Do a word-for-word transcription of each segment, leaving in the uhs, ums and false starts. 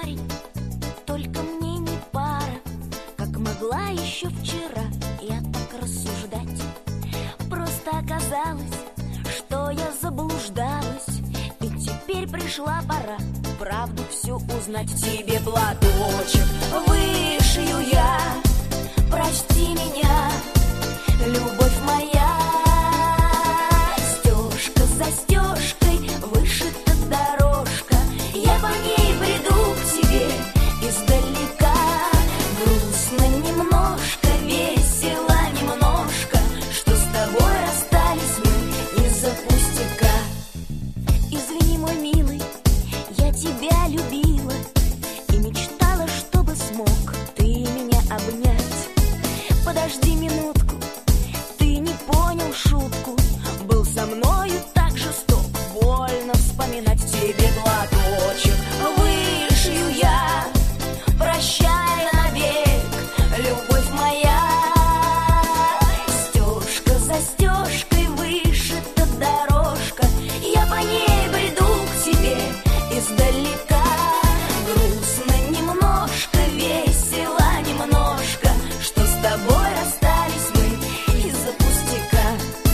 парень, только мне не пара. Как могла еще вчера я так рассуждать? Просто оказалось, что я заблуждалась, и теперь пришла пора правду всю узнать. Тебе платочек вышью я, прости меня, любовь моя. Стежка за стежкой вышита дорожка, я по ней приду к тебе издалека. Грустно немножко, весело немножко, что с тобой расстались мы из-за пустяка. Извини, мой милый, я тебя любила и мечтала, чтобы смог ты меня обнять. Подожди минутку, ты не понял шутку, был со мною так жесток, больно вспоминать. Тебе платочек вышью я, прощай навек, любовь моя. Стежка за стежкой вышита дорожка, я по ней приду к тебе издалека. Грустно немножко, весело немножко, что с тобой расстались мы из-за пустяка.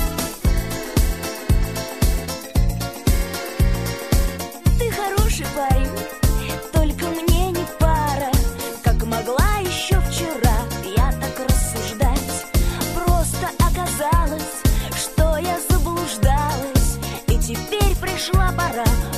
Ты хороший парень, только мне не пара. Как могла еще вчера я так рассуждать? Просто оказалось, что я заблуждалась, и теперь пришла пора